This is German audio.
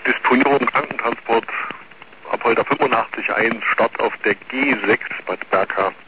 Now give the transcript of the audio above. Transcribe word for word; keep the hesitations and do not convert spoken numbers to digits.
Disponierung Krankentransport Apolda fünfundachtzig eins, Start auf der G sechs Bad Berka.